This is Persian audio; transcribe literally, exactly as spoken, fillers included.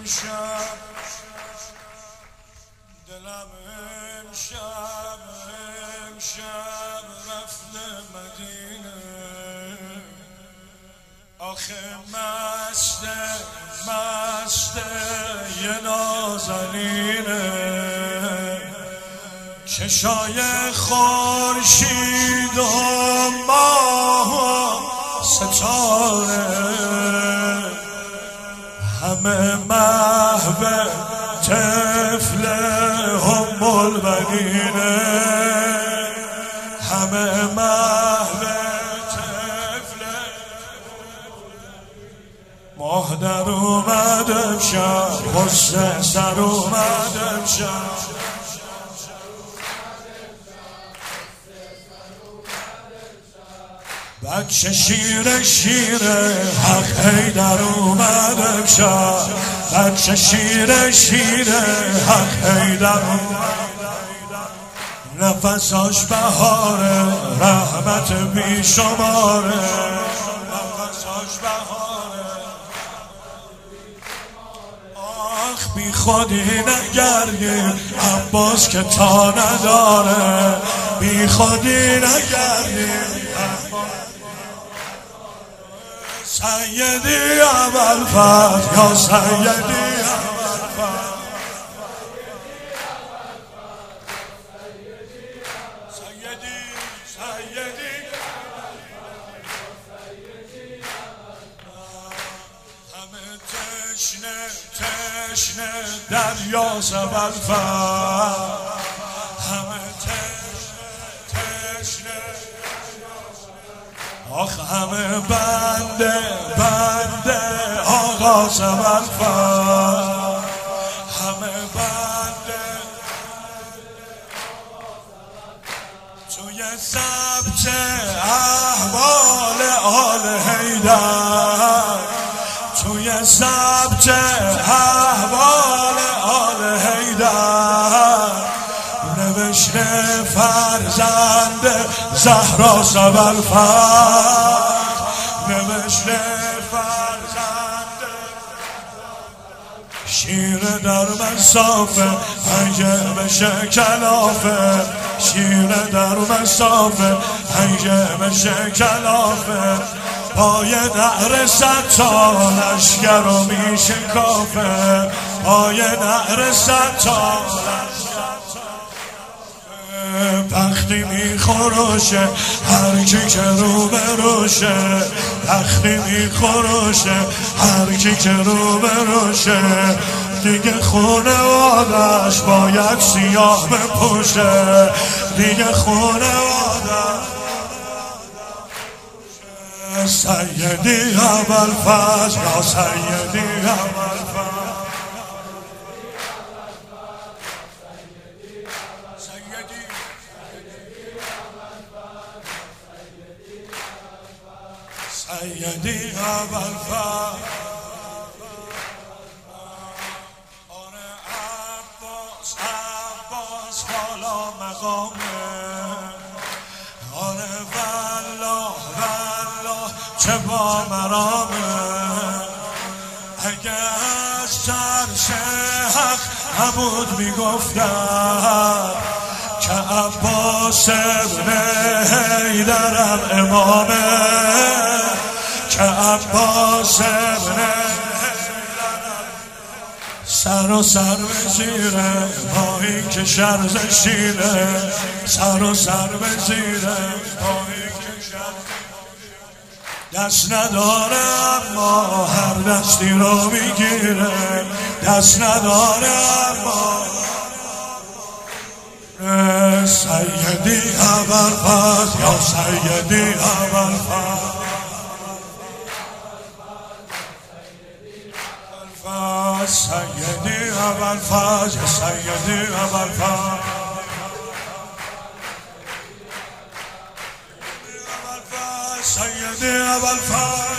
امشب دلم امشب امشب رفته مدینه آخه مسته مسته یه نازنینه چشای خورشید و ماه و ستاره همه محو طفل هم البنینه همه محو طفل ماه در اومد امشب غصه سر اومد امشب بچه شیر شیر حق حیدر اومد امشب بچه شیر شیر حق حیدر نفساش بهاره رحمت بی شماره نفساش بهاره آخ بی خودی نگردی عباس که تا نداره بی خودی نگردی سیدی ابوالفتح یا سیدی ابوالفتح سیدی سیدی همه تشنه تشنه دریاست ابوالفتح همه تشنه تشنه آخ همه بنده بنده آقا ابوالفتح همه بنده توی ثبت احوال آل حیدر توی ثبت احوال آل حیدر نوشته فرزند زهرا ابوالفتح نوشته فرزند شیر در مسافه اگه بشه کلافه شیر در مسافه اگه بشه کلافه پای نهر ستا لشگر رو میشه کافه پای نهر ستا وقتی میخوروشه هر کی که رو بروشه وقتی میخوروشه هر کی که رو بروشه دیگه خونوادش باید سیاه بپوشه دیگه خونوادش سیدی ابوالفتح یا سیدی ابوالفتح سیدی ابوالفتح آره عباس عباس بالا مقامه آره والله والله چه با مرامه اگه از ترس حق نبود میگفتم که عباس ابن حیدرم امامه که عباس ابن سر و سر به زیره با این که شرز شیره سر و سر به زیره با این که شرز دست نداره اما هر دستی رو میگیره دست نداره اما سیدی ابوالفتح یا سیدی ابوالفتح سیدی ابوالفتح یا سیدی ابوالفتح سیدی ابوالفتح